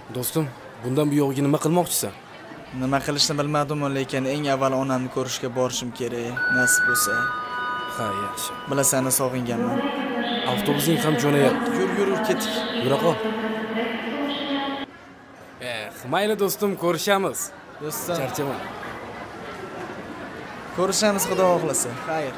Do'stim, bundan bu yog'iga nima qilmoqchisan? Nima qilishni bilmadim, lekin eng avval onamni ko'rishga borishim kerak, nasib bo'lsa. Ha, yaxshi. Bilasan, sog'inganman. Avtobusing ham jo'nayapti. Yur, ketdik. Yura qol. Mayli do'stim, ko'rishamiz. Do'stim, Charchaman. Ko'rishamiz, Xudo xohlasa. Xayr.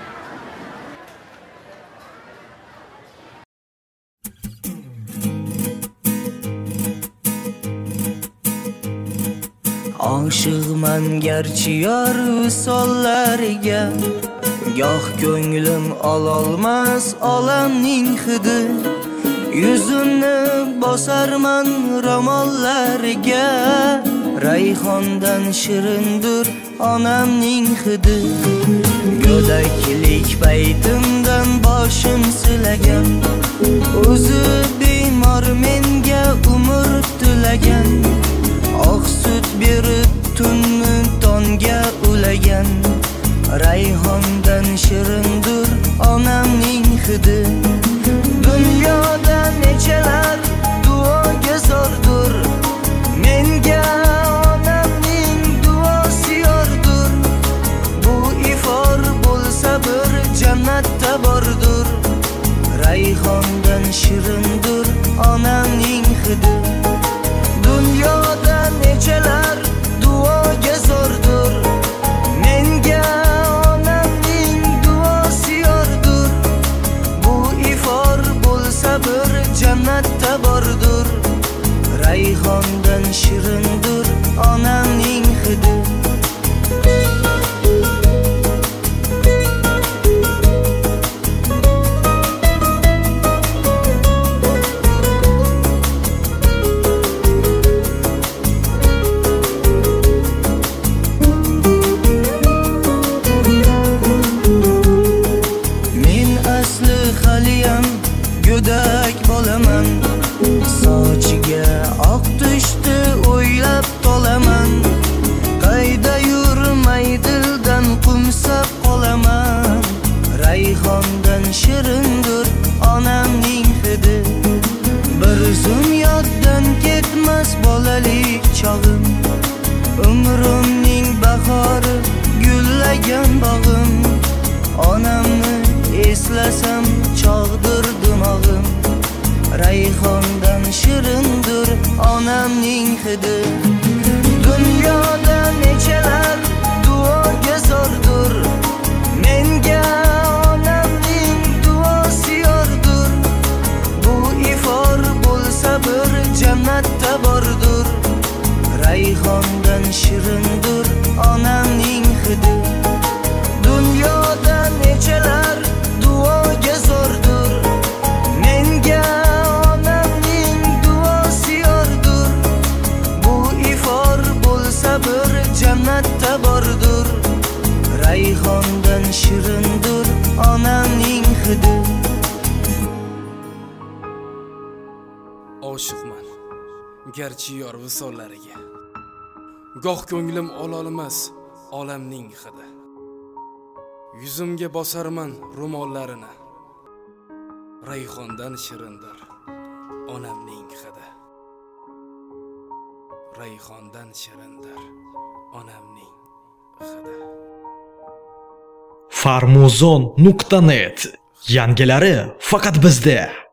Oshiqman garchi yor visollariga, goh ko'nglim ololmas olamning hidi. Yuzimni bosarman romollariga, rayhondan shirindir onamning hidi. Go'daklik paytimdan boshim silagan, o'zi bemor menga umr tilagan. Oq sut berib tunni tonga ulagan, rayhondan shirindir onamning hidi. Dunyoda nechalar duoga zordur, menga onamning duosi yordur. Bu ifor bo'lsa bir jannatda bordur, rayhondan shirindir onamning hidi. Dunyoda nechalar duoga zordur, menga onamning duosi yordur. Bu ifor bo'lsa bir jannatda bordur, rayhondan shirindir onamning hidi. Go'dak bolaman, sochiga oq tushdi o'ylab tolaman. Qayda yurmay dildan qumsab qolaman, rayhondan shirindir onamning hidi. Bir zum yoddan ketmas bolalik chog'im, umrimning bahori gullagan bog'im. Onamni eslasam chog'dir dimog'im, rayhondan shirindir onamning hidi. Dunyoda nechalar duoga zordur, menga onamning duosi yordur. Bu ifor bo'lsa bir jannatda bordur, rayhondan shirindir onamning hidi. Dunyoda nechalar duoga zordur, menga onamning duosi yordur. Bu ifor bo'lsa bir jannatda bordur, rayhondan shirindir onamning hidi. Oshiqman garchi yor visollariga, goh ko'nglim ololmas olamning hidi. Yuzimga bosarman ro'mollarini, rayhondan shirindir onamning hidi. Rayhondan shirindir onamning hidi. Farmuzon.net yangilari faqat bizda.